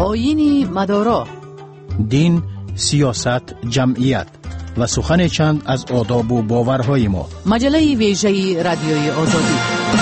آیین مدارا، دین، سیاست، جمعیت و سخن چند از آداب و باورهای ما. مجله ویژه رادیوی آزادی.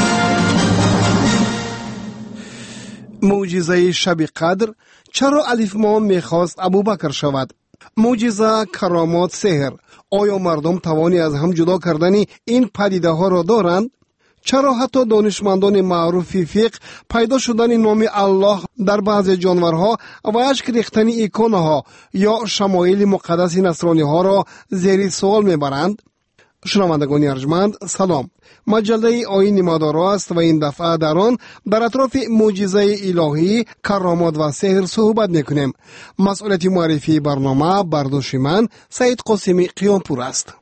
معجزه شب قدر، چرا الف ما میخواست ابوبکر شود؟ معجزه، کرامات، سحر، آیا مردم توانی از هم جدا کردن این پدیده ها را دارند؟ چرا حتی دانشمندان معروف فقه پیدا شدن نام الله در بعض جانورها و اشک ریختن ایکونها یا شمایل مقدس نصرانی ها را زیر سوال میبرند؟ شنوندگان ارجمند، سلام. مجله آیین مدارا است و این دفعه در آن در اطراف معجزه الهی، کرامات و سحر صحبت میکنیم. مسئولیت معرفی برنامه بر دوش من سعید قاسمی قیامپور است.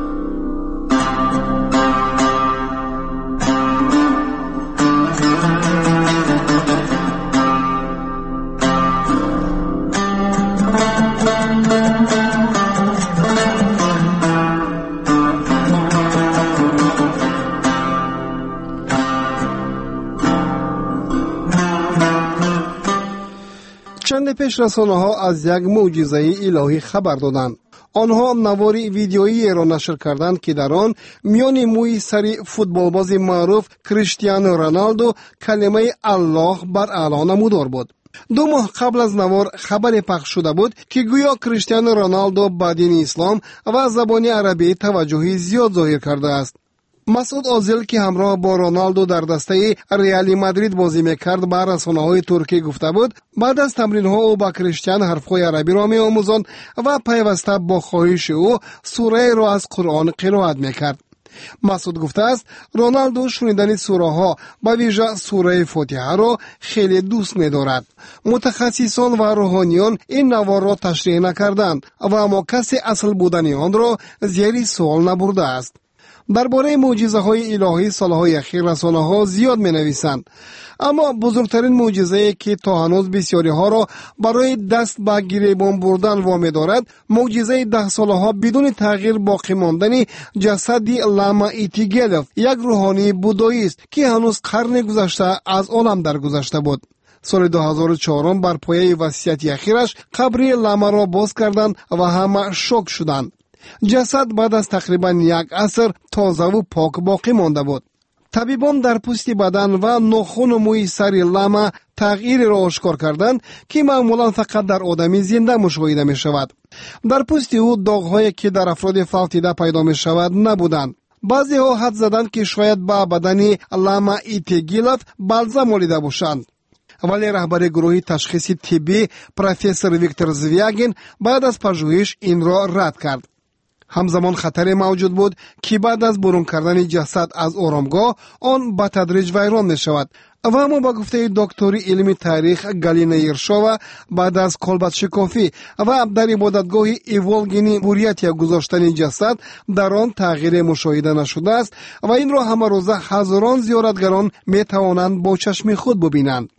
چند پیش رسانه‌ها از یک معجزه الهی خبر دادند. آنها نواری ویدیویی را نشر کردند که در آن میان موی سری فوتبالباز معروف کریستیانو رونالدو کلمه الله بر اعلا نمودار بود. 2 ماه قبل از نوار خبر پخش شده بود که گویا کریستیانو رونالدو به دین اسلام و زبان عربی توجهی زیاد ظاهر کرده است. مسعود اوزیل که همراه با رونالدو در دسته ریال مادرید بازی میکرد، بر رسانه‌های ترکی گفته بود بعد از تمرین‌ها او با کریستیان حرف‌های عربی را می‌آموزاند و پیوسته با خواهش او سوره را از قرآن قرائت میکرد. مسعود گفته است رونالدو شنیدن سوره ها به ویژه سوره فاتحه را خیلی دوست می‌دارد. متخصصان و روحانیان این نوار را تشریح نکردند و اما کسی اصل بودن آن را زیر سوال نبرده است. درباره معجزه های الهی سالهای اخیر رسانه ها زیاد می نویسند، اما بزرگترین معجزه که تا هنوز بسیاری ها را برای دست به گریبان بردن وامی دارد، معجزه 10 ساله ها بدون تغییر باقی ماندن جسدی لاما ایتیگلف، یک روحانی بودایی است که هنوز قرن گذشته از عالم درگذشته بود. سال 2004 بر پایه وصیت اخیرش قبر لاما را باز کردند و همه شوک شدند. جسد بعد از تقریبا 1 عصر تازه و پاک باقی مانده بود. طبیبان در پوست بدن و ناخن و موی سر لاما تغییر را آشکار کردند که معمولا فقط در آدمی زنده مشاهده می شود. در پوست او داغ‌هایی که در افراد فالتیده پیدا می شود نبودند. بعضی ها حد زدند که شاید به بدن لاما ایتیگیلف بلزه مالیده باشند. ولی رهبر گروه تشخیص طبی پروفسور ویکتور زویاگین بعد از پژوهش این را رد کرد. همزمان خطر موجود بود که بعد از برون کردن جسد از آرامگاه آن به تدریج ویران می شود و اما با گفته دکتری علمی تاریخ گالینا ایرشووا بعد از کلبت شکافی و در عبادتگاه ایولگینی بوریت یا گذاشتن جسد در آن تغییر مشاهده نشده است و این را همه روزه هزاران زیارتگران می توانند با چشم خود ببینند.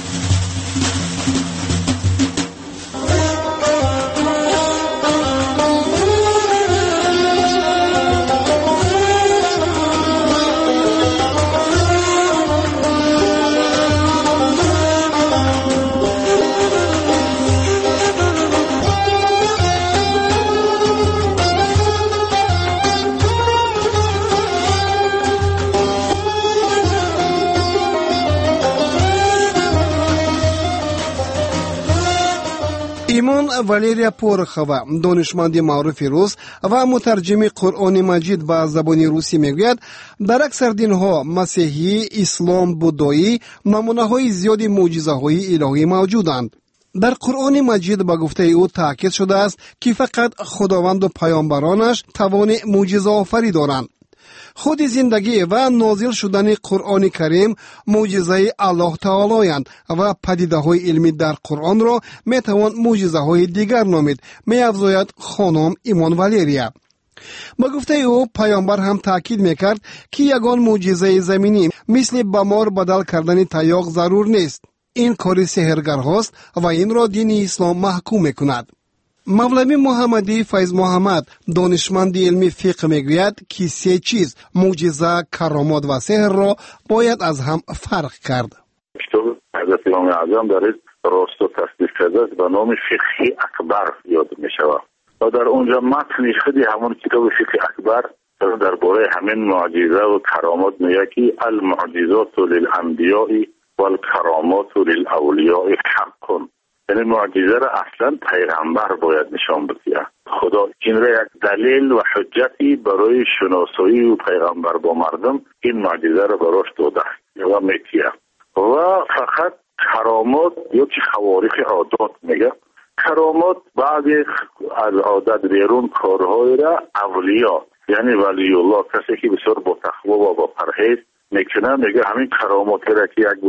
ایمان والریا پورخوا، دانشمند معروف روس و مترجم قرآن مجید به زبان روسی میگوید در اکثر دینها مسیحی، اسلام، بودایی نمونه های زیادی معجزه های الهی موجودند. در قرآن مجید با گفته او تاکید شده است که فقط خداوند و پیامبرانش توان معجزه آفری دارند. خود زندگی و نازل شدن قرآن کریم معجزه الله تعالی اند و پدیده های علمی در قرآن را می توان معجزه های دیگر نامید، می افزاید خانم ایمان والریا. با گفته او پیامبر هم تاکید میکرد که یگان معجزه زمینی مثل بمار بدل کردن تیاق ضرور نیست. این کار سحرگرهاست و این را دین اسلام محکوم میکند. مولوی محمدی فیض محمد دانشمند علمی فقه میگوید که 3 چیز معجزه، کرامات و سحر را باید از هم فرق کرد. کتاب حضرت امام اعظم داره راست و تصدیق کرده است به نام فقه اکبر یاد می شود و در اونجا متن خودی همون کتاب فقه اکبر درباره همین معجزه و کرامات میگه که المعجزات للانبیاء والکرامات للاولیاء حق، یعنی معجزه را اصلا پیغمبر باید نشان بده. خدا این را یک دلیل و حجتی برای شناسایی و پیغمبر با مردم این معجزه را براش داده و میتیه. و فقط کرامات یا که خوارق عادات میگه، کرامات بعضی از عادت بیرون کارهای را اولیاء یعنی ولی الله، کسی که بسیار با تقوا و با پرهیز میکنه، میگه همین کراماتی را که یک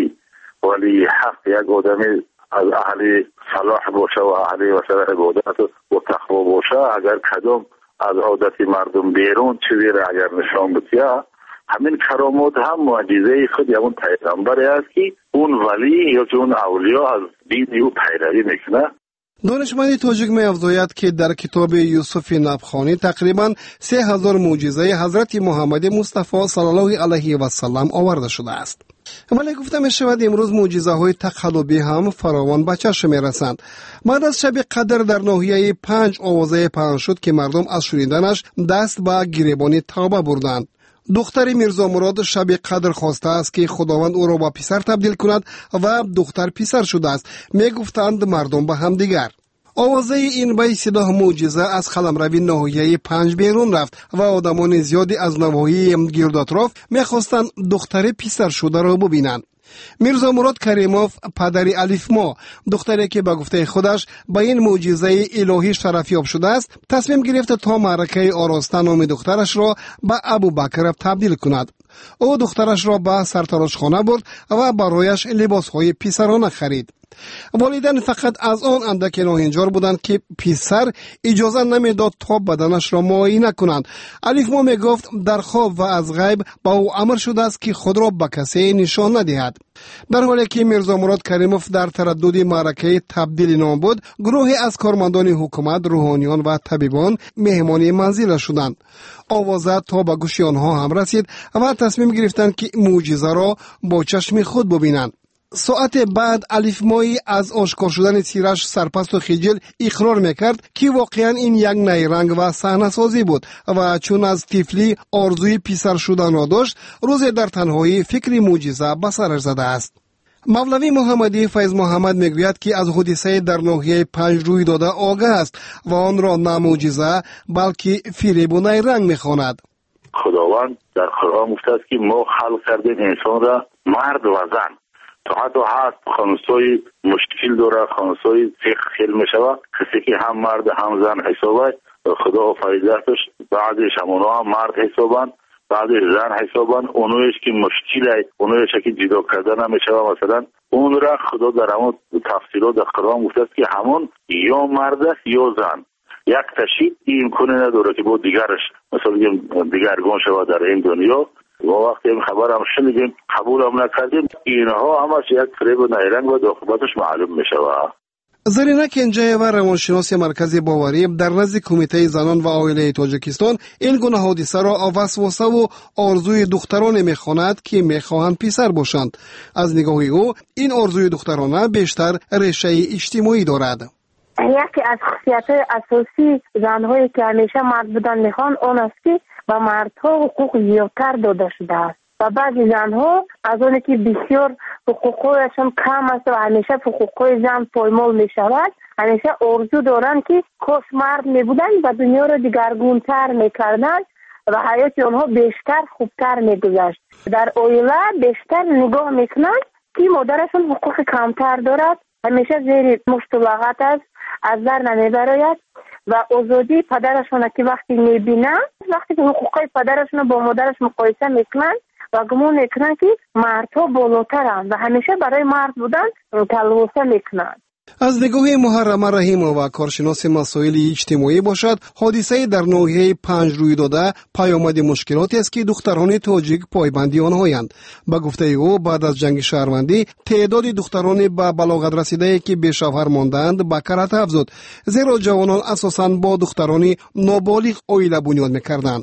ولی حق، یک آدمی از اهل صلاح باشه و اهل مثلا عبادت و تقوا باشه، اگر کدام از عادت مردم بیرون چیزی را اگر نشان بده، همین کرامات هم معجزه خود همون پیغمبر است که اون ولی یا که اون اولیاء از دین او پیروی میکنه. دانشمند تاجیک می افزاید که در کتاب یوسف نبخانی تقریبا 3000 معجزه حضرت محمد مصطفی صلی الله علیه و سلم آورده شده است. ولی گفته می شود امروز معجزه های تقلبی هم فراوان به چشم می رسند. بعد از شب قدر در ناحیه 5 آوازه پخش شد که مردم از شنیدنش دست به گریبان توبه بردند. دختر میرزا مراد شب قدر خواسته است که خداوند او را با پسر تبدیل کند و دختر پسر شده است. می گفتند مردم به هم دیگر. آوازه این به اصطلاح معجزه از قلمرو ناحیه 5 بیرون رفت و آدمان زیادی از نواحی گرد اطراف می‌خواستند دختر پسر شده را ببینند. میرزا مراد کریموف پدر الفما، دختری که به گفته خودش به این معجزه الهی شرفیاب شده است، تصمیم گرفت تا معرکه آراسته نام دخترش را به ابوبکر تبدیل کند. او دخترش را به سرتراش برد و برایش لباسهای پسرانه خرید. والدین فقط از آن اندک ناهنجار بودند که پسر اجازه نمیداد تا بدنش را معاینه کنند. الفما می گفت در خواب و از غیب با او امر شده است که خود را به کسی نشان ندهد. در حالی که میرزا مراد کریموف در تردد معرکه تبدیل نام بود، گروهی از کارمندان حکومت، روحانیان و طبیبان مهمان منزل شدند. آوازه تا به گوش آنها هم رسید و تصمیم گرفتند که معجزه را با چشم خود ببینند. ساعت بعد الفمایی از آشکار شدن سیرش سرپست و خجل اقرار میکرد که واقعا این یک نیرنگ و صحنه سازی بود و چون از طفلی آرزوی پسر شدن را داشت، روز در تنهایی فکر معجزه به سرش زده است. مولوی محمدی فیض محمد میگوید که از حادثه در ناحیه 5 روی داده آگاه است و آن را نه معجزه بلکه فریب و نیرنگ میخواند. خداوند در قرآن گفته است که ما خلق کردیم انسان را مرد و زن. تا حتی هست خانسای مشکل داره، خانسای فقه خیل می شود، کسی که هم مرد هم زن حسابه، خدا آفریدهش بعدش همونا هم مرد حسابن، بعدش زن حسابن. اونویش که مشکله، اونویش که جدا کرده نمی شود، مثلا اون را خدا در همون تفصیلات در قرآن گفته است که همون یا مرد است یا زن. یک تشید این امکانی نداره که با دیگرش مثلا دیگرگون شود در این دنیا. و وقتی این خبر هم شنیدیم قبول هم نکردیم، اینها همش یک فریب و نیرنگ و عاقبتش معلوم می شود. زرینه کنجه و روانشناس مرکز باوری در نزد کمیته زنان و عائله تاجیکستان این گونه حادثه را وسوسه و آرزوی دخترانه می‌خواند که می‌خواهند پسر باشند. از نگاه او این آرزوی دخترانه بیشتر ریشه اجتماعی دارد. یکی از خصوصیات اساسی زن‌هایی که همیشه مرد بودن می‌خوان اون است که به مردها حقوق زیادتر داده شده است و بعضی زنها از اونی که بسیار حقوقشان کم است و همیشه حقوقهای زن پایمال می شود، همیشه آرزو دارند که کاش مرد می بودن و دنیا را دیگرگونتر می کردن و حیات آنها بیشتر خوبتر می گذشت. در عائله بیشتر نگاه می کنند که مادرشون حقوق کمتر دارد، همیشه زیر مشت است، از در نمی براید و آزادی پدرشون که وقتی میبینن، وقتی که حقوقای پدرشون با مادرش مقایسه میکنن و گمون میکنن که مردها بالاترن و همیشه برای مرد بودن تلوسه میکنن. از نگاه محرمه رحیمова کارشناس مسائل اجتماعی باشد، حادثه در ناحیه 5 روی داده پیامد مشکلاتی است که دختران تاجیک پایبندی آنهایند. با گفته او بعد از جنگ شهروندی تعداد دختران به بلاغت رسیده که به شوهر ماندند به کرات افزود، زیرا جوانان اساساً با دختران نابالغ عائله بنیاد میکردند.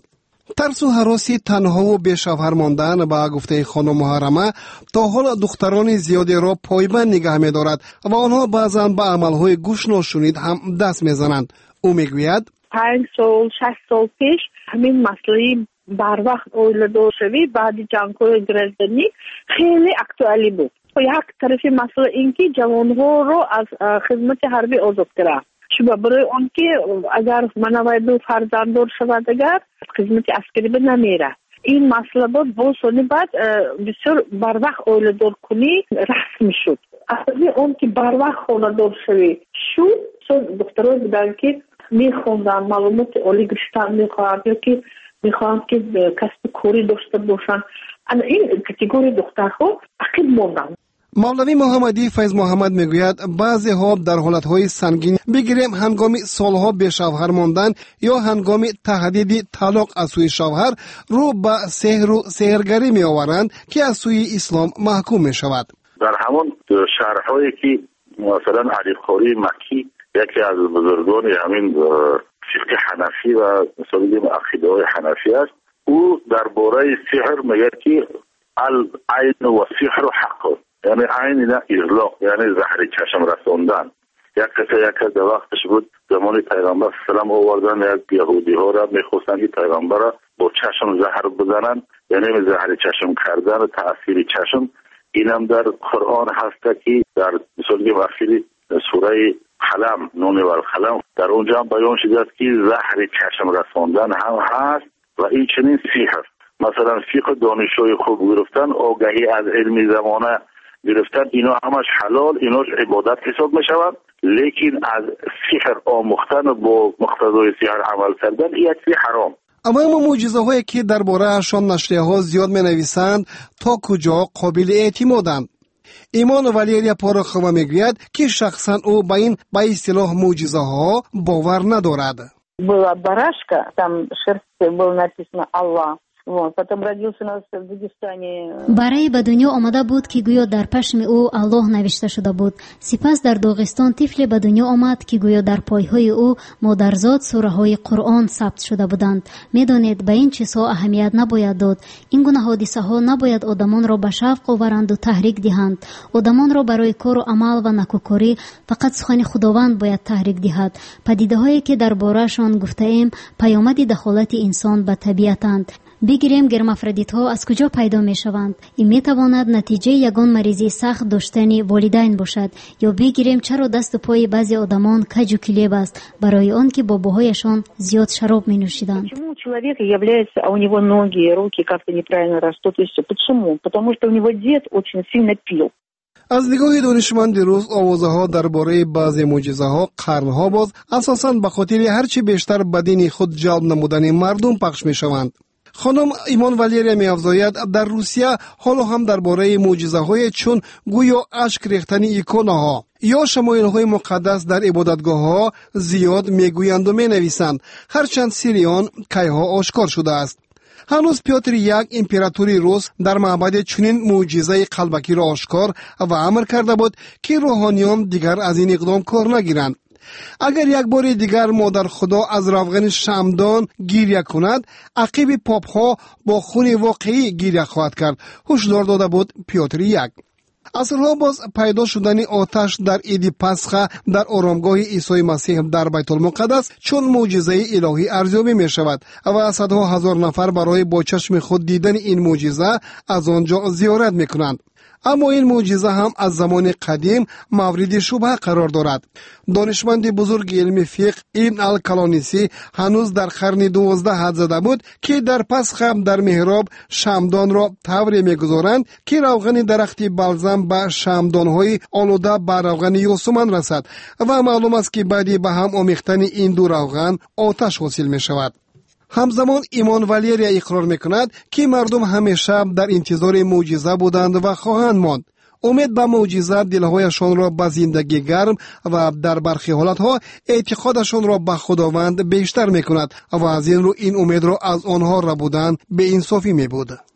ترس و هراسی تنها و بی‌شوهر ماندن با گفته خانم محرمه تا حال دختران زیادی را پایبند نگه می‌دارد و آنها بعضاً به عملهای گوش ناشنید هم دست می‌زنند. او میگوید 5 سال 6 سال پیش همین مسئله بر وقت اویلدار شوی بعد جنگ‌های گرزدنی خیلی اکتوالی بود. یک طرفی مسئله اینکه جوان‌ها رو از خدمت حربی آزاد کرد. شما برای آن که اگر منوی دو فرزنددار شود اگر خدمت عسکری به نمیره. این مسئله بود 2 سال بعد بسیار بر وقت اویلدار کنی رسمی شد. اصلی اون که بر وقت اویلدار شوی شد دخترای بودن که میخوندن معلومات عالی گرفتن میخواهند یا که میخواهند که کسب کاری داشته باشند. این کاتگوری دخترها عقب موندن. مولوی محمدی فیض محمد میگوید بعضی ها در حالتهای سنگین بگیریم هنگام سالها به شوهر ماندن یا هنگام تهدید طلاق از سوی شوهر رو به سحر و سحرگری می آورند که از سوی اسلام محکوم می شود. در همون شهرهایی که مثلا علی قاری مکی یکی از بزرگان همین فقه حنفی و مثلا عقیده های حنفی است، او درباره سحر میگه که العین و سحر حق، یعنی عین نه اغلاق، یعنی زهر چشم رساندن. یک در وقتش بود زمان پیغمبر سلام آوردن یک یهودی ها را میخواستن که پیغمبر را با چشم زهر بزنن، یعنی زهر چشم کردن و تأثیر چشم. اینم در قرآن هست که در مثلا وقتی سوره قلم نون و القلم در اونجا هم بیان شده است که زهر چشم رساندن هم هست و این چنین سحر. مثلا فقه دانشجوی خوب گرفتن، آگاهی از علمی زمانه گرفتن، اینا همش حلال، اینا عبادت حساب می شود. لیکن از سحر آموختن و با مقتضای سحر عمل کردن این یک حرام. اما معجزه هایی که درباره اشان نشریه ها زیاد می نویسند تا کجا قابل اعتمادند؟ ایمان والریا پاراخوا میگوید که شخصا او به اصطلاح معجزه ها باور ندارد. Была барашка, там шерсти было написано Allah. Потом родился у нас в Дагестане. برای به دنیا آمده بود که گویا در پشم او الله نوشته شده بود. سپس در داغستان طفل به دنیا آمد که گویا در پایهای او مادرزاد سوره های قرآن ثبت شده بودند. میدانید به این چیزها اهمیت نباید داد. این گونه حادثه ها نباید آدمان را به شوق آورند و تحریک دهند. آدمان را برای کار و عمل و نکوکاری فقط سخن خداوند باید تحریک دهد. پدیده هایی که درباره‌شان گفته ایم پیامد دخالت انسان به طبیعتند. بگیریم گرمافردیت ها از کجا پیدا می شوند. این می تواند نتیجه یگان مریضی سخت داشتن والدین باشد. یا بگیریم چرا دست و پای بعضی آدمان کج و کلیب است برای آن که باباهایشان زیاد شراب می نوشیدند. Почему у человека является, а у него ноги и руки как-то неправильно растут и все? Почему? Потому что у него дед очень сильно пил. از نگاه دانشمند روز آوازه ها درباره بعضی معجزه ها قرنها باز اساساً به خاطر هرچی بیشتر به دین خود جلب نمودن مردم پخش می شوند. خانم ایمان والریا می افزاید در روسیه حالا هم درباره معجزه های چون گویا اشک ریختن ایکونه ها یا شمایل های مقدس در عبادتگاه ها زیاد می گویند و می نویسند، هرچند سیریان کیها آشکار شده است. هنوز پیوتر یک امپراتوری روس در معبد چنین معجزه قلبکی را آشکار و امر کرده بود که روحانیان دیگر از این اقدام کار نگیرند. اگر یک بار دیگر مادر خدا از روغن شمعدان گریه کند، عقیب پاپ ها با خون واقعی گریه خواهد کرد، هشدار داده بود پیوتر یک. عصرها باز پیدا شدن آتش در عید پسخ در آرامگاه عیسی مسیح در بیت المقدس چون معجزه الهی ارزیابی می شود و صدها هزار نفر برای با چشم خود دیدن این معجزه از آنجا زیارت می کنند. اما این معجزه هم از زمان قدیم مورد شبهه قرار دارد. دانشمند بزرگ علم فقه ابن الکلانیسی هنوز در قرن 12 حد زده بود که در پسخ در محراب شمعدان را طوری می‌گذارند که روغن درخت بلزم به شمعدان‌های آلوده به روغن یوسمن رسد و معلوم است که بعدی به هم آمیختن این دو روغن آتش حاصل می‌شود. همزمان ایمان والریا اقرار میکند که مردم همیشه در انتظار معجزه بودند و خواهند ماند. امید به معجزه دلهایشان را به زندگی گرم و در برخی حالتها اعتقادشان را به خداوند بیشتر میکند و از این رو این امید را از آنها ربودن به انصافی میبود.